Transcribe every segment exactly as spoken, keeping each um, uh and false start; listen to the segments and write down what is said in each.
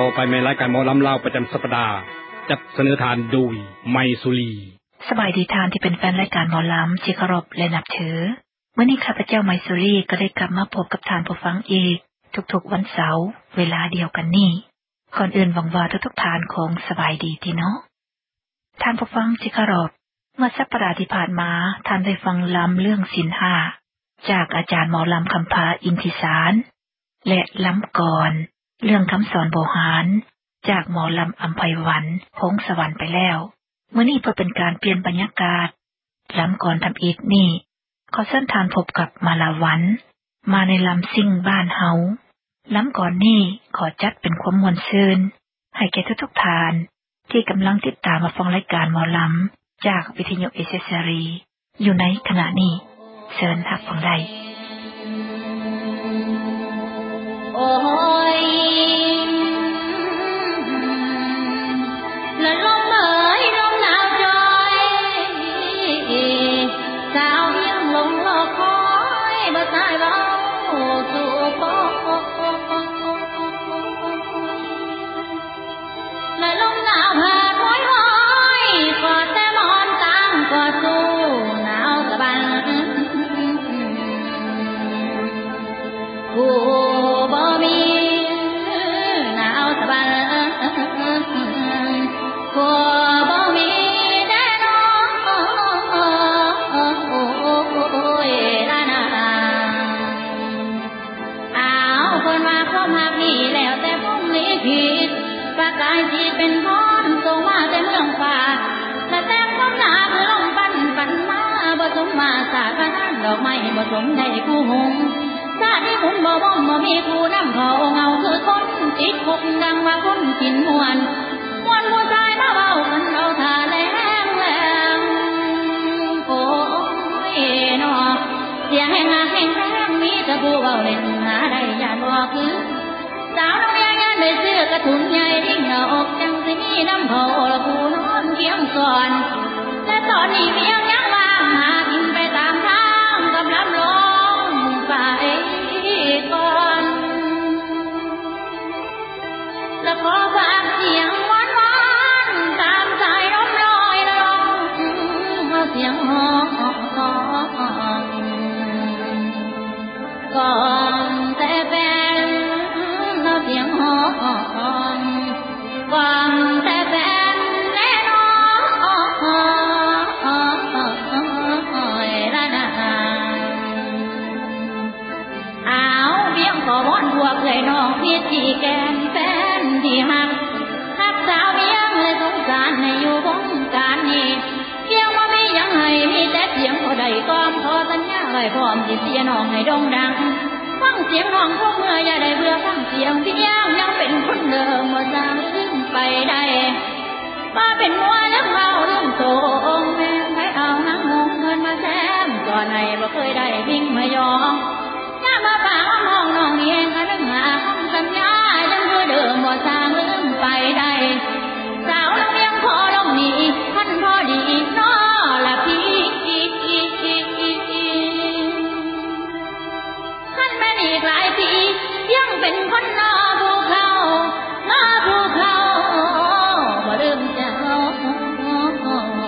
อไปในรายการหมอลำเล่าประจำสัปดาห์จัดเสนอทานโดยไมสุรีสบายดีทานที่เป็นแฟนรายการหมอลำที่เคารพและนับถือเมื่อนี้ข้าพเจ้าไมสุรีก็ได้กลับมาพบกับทานผู้ฟังอีกทุกๆวันเสาร์เวลาเดียวกันนี้ก่อนอื่นหวังว่าทุกๆทานคงสบายดีที่เนาะทานผู้ฟังที่เคารพเมื่อสัปดาห์ที่ผ่านมาท่านได้ฟังลำเรื่องศีลห้าจากอาจารย์หมอลำคำพาอินทิสารและลำก่อนเรื่องคำสอนโบหารจากหมอลำอัมไพวันพงสวรรค์ไปแล้วเมื่อนี้เพื่อเป็นการเปลี่ยนบรรยากาศลำก่อนทำอีกนี่ขอเชิญทานพบกับมาลาวันมาในลำซิ่งบ้านเฮาลำก่อนนี่ขอจัดเป็นความมวลซื่นให้แก่ทุกๆทานที่กำลังติดตามมาฟังรายการหมอลำจากวิทยุเอเสรีอยู่ในขณะนี้เชิญทักฟังได้โอ้ยละลมเอ๋ยลมหนาวจอยสาวเพียงลงรอคอยบ่ตายเบาสู่ปอละลมหนาวหาดห้อยห้อยกอดแต่มอนตามกอดสู้หนาวสะบันกูบ่มีหนาวสะบันกูบ่มีแน่นอนโอ้ยละนาอ้าวคนว่าความหักนี่แล้วแต่พรุ่งนี้ผิดประกายที่เป็นพรส่งมาแต่เมืองฟ้าแต่แต่ความหนาคือลมปั่นปั่นมาบ่สมมาสาดกันดอกไม้บ่สมได้คู่หงชาติที่บุญบ่บ่บ่มีคู่นำเขาเงาคือคนติดคุกดังว่าคนกินมวนมวนผู้ชายมาเว้ากันเอาท่าแรงแรงโอ้ยเนาะเสียงแห่งแห่งแรงมีแต่ผู้เว้าเล่นหาได้ยานบ่คือสาวน้องเรียนงานได้ซื้อกระถุนใหญ่ทิ้งเอาอกจังสิมีน้ำเขาละผู้นอนเคียงก่อนและตอนนี้เมียงยังว่างหากินไปตามทางกับลำลงไปก่อนและขอฝากเสียงหวานหวานตามสายลมลอยลงเอาเสียงหอมก่อนแต่แฟนเอาเสียงหอมก่อนแต่แฟนแน่นอนละนาอ้าวเบี้ยงขอวอนพวกเลยน้องพี่ที่แกนแฟนที่หักหักสาวเบี้ยงเลยสงสารให้อยู่วงการนี้เบี้ยงว่าไม่ยังให้มีแต่เสียงเขาได้ก้อมขอสัญญาไว้พร้อมที่เสียน้องให้โด่งดังฟังเสียงน้องพวกเมื่ออย่าได้เบื่อฟังเสียงเบี้ยงยังเป็นคนเดิมมาสร้างซึ่งไปได้มาเป็นมัวแล้วเมาเรื่องโตองแม่ให้เอาหางงงเงินมาแซมก่อนไหนบ่เคยได้วิ่งมายองย่ามาป่าห้องน้องเองก็นึกหาคำสัญญายังคือเดิมบ่สร้างเรื่องไปได้สาวลงเลี้ยงพอลงนี้ท่านพอดีน้อละพี่ท่านแม่นี่หลายปียังเป็นคนนอภูเขามาภูเขาบ่ลืมเจ้า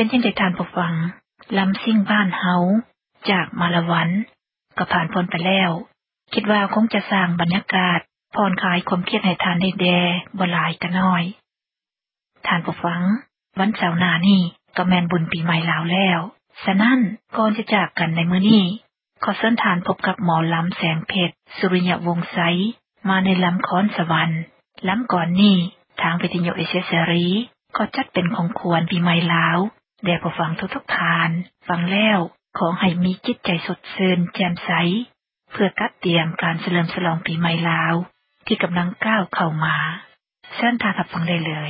เป็นจังได๋ท่านผู้ฟังลำซิ่งบ้านเฮาจากมาละวันก็ผ่านพ้นไปแล้วคิดว่าคงจะสร้างบรรยากาศผ่อนคลายความเครียดให้ท่านได้แดบ่หลายก็น้อยท่านผู้ฟังวันเสาร์หน้านี้ก็แม่นบุญปีใหม่ลาวแล้วฉะนั้นก่อนจะจากกันในมื้อนี้ขอเชิญท่านพบกับหมอลำแสงเพชรสุริยวงศ์ไสมาในลำค้อนสวรรค์ลำก่อนนี้ทางวิทยุเอเชียเสรีก็จัดเป็นของควรปีใหม่ลาวแด่ผู้ฟังทุกๆท่านฟังแล้วขอให้มีจิตใจสดชื่นแจ่มใสเพื่อกัดเตรียมการเฉลิมฉลองปีใหม่ลาวที่กำลังก้าวเข้ามาเชิญท่านรับฟังได้เลย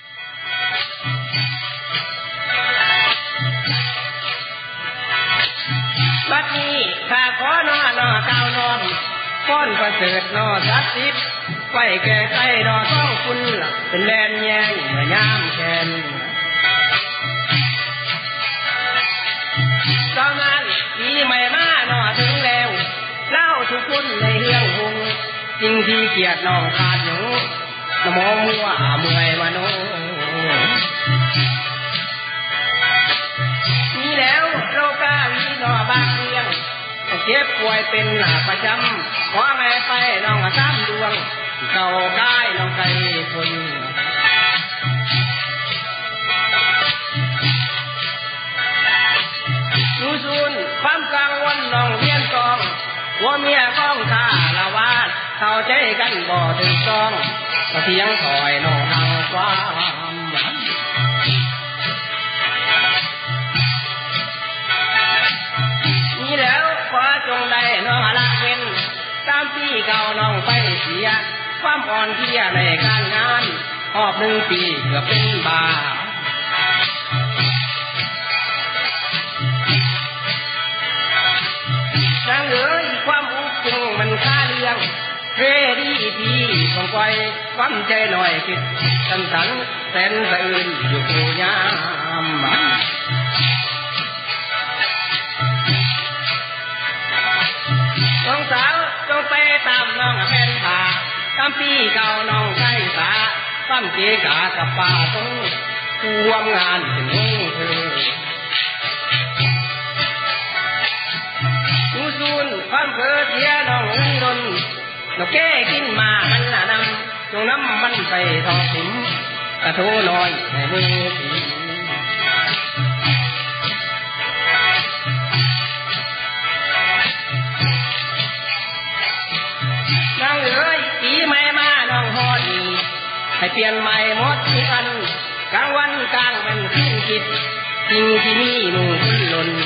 บัดนี้ข้าขอน้อน้อก้าวน้อมฟ้อนประเสริฐน้อศักดิ์สิทธิ์ไว้แก่ใจดอกท้องคุณเป็นแลนแยงเมื่อยามแค้นตอนนั้นปีใหม่มาน้อถึงแล้วเล่าทุกคนในเรื่องหุงสิ่งที่เกียรติน้องขาดหนูนโมมัวเมื่อยมาโนมีแล้วโลกาลีน้อบางเรื่องเจ็บป่วยเป็นหน้าประจำขอแม่ไปน้องสามดวงเก่ากายน้องไก่คนดูซูนความกังวลน้องเพียนกองหัวเมียก้องข้าละวาดเข้าใจกันบ่ถึงต้องก็เพียงถอยน้องทางความนี่แล้วขอจงได้น้องละเว้นตามที่เก่าน้องไปเสียความอ่อนเพลียในการงานหอบหนึ่งปีเกือบเป็นบานางเอ๋ยความอุกจึงมันค่าเลี้ยงเรดีดีของไว้ความใจหน่อยคิดสันสันแสนสะอื่นอยู่ผู้ยามน้องสาวจงไปตามน้องแฟนผาตามพี่เก่าน้องใกล้สาตั้มเกกากับป่าตรงรวมงานถึงเธอดูซูนความเกิดเสียน้องเงินดนนกแก้กินมามันละนำจงน้ำมันไปทอดถิ่มกระโถลอยในมือผีนางเอ๋ยปีใหม่มาน้องฮอดีให้เปลี่ยนใหม่หมดทุกอันกลางวันกลางมันขึ้นคิดสิ่งที่มีนุ่งขึ้นลน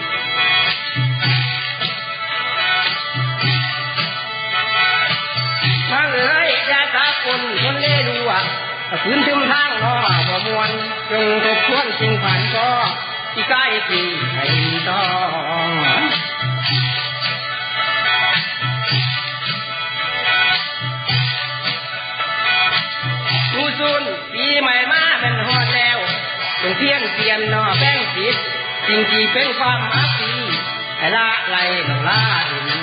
นางเอ๋ยอย่าตาคนคนเล่ดูอ่ะคืนถึงทางน้อพอมวนจงทบทวนสิ่งผ่านก็ที่ใกล้ที่ให้ต้องดูซูนปีใหม่มาเป็นฮอดแล้วจงเพียนเปลี่ยนน้อแป้งจิตสิ่งที่เป็นความมักดีให้ละไล่น้องลาดิน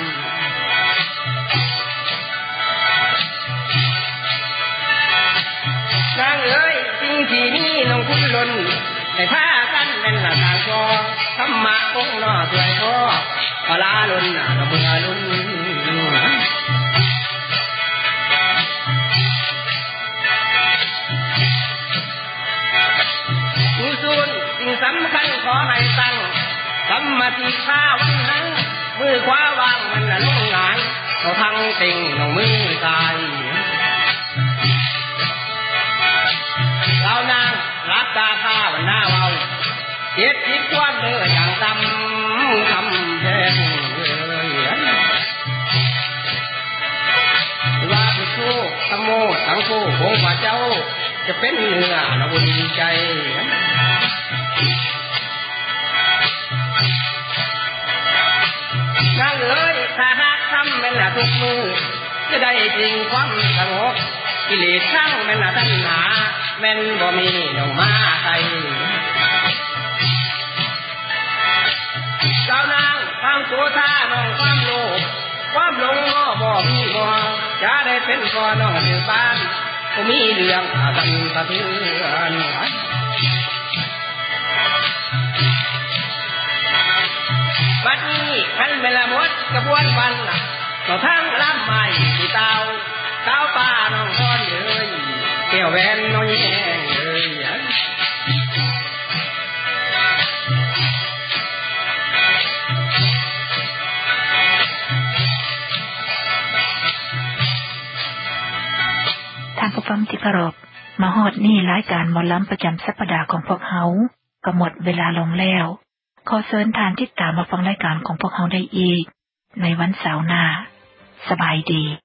นางเอ๋ยสิ่งที่นี้น้องคุณลนให้พากันเป็นละทางคอธรรมะคงน้อสวยพอพลาลนน่ะเมื่อลุนดูซูนสิ่งสำคัญขอให้ตั้งสัมมาทิฏฐาวันนั้นมือขวาวางมันละลงหงายเอาทั้งติ่งน้องมือตายเรานางรับตาผ้าวันหน้าเราเจ็ดสิบกว่าเด้ออย่างตำคำแพงว่าผู้โชคธรรมโมสังโฆคงว่าเจ้าจะเป็นเนื้อเราดีใจนางเอ๋ยถ้าหากทำเป็นละทุกมือจะได้จริงความสงบกิเลสทั้งเป็นละตัณหาแม่นบ่มีน้องมาไทยเจ้านางทางตัวท่าน้องความโลภความหลงก็บ่มีบ่จะได้เป็นพ่อน้องถึงบ้านก็มีเรื่องอากันสะเทือนงวันล่ะเราทั้งลำใหม่ที่เตาเต้าป้าน้องก้อนเลยเกี่ยวแวนน้อยแห้งเลยท่านผู้ฟังที่เคารพมาฮอดนี่รายการหมอลำประจำสัปดาห์ของพวกเฮาก็หมดเวลาลงแล้วขอเชิญท่านติดตามมาฟังรายการของพวกเฮาได้อีกในวันเสาร์หน้าสบายดี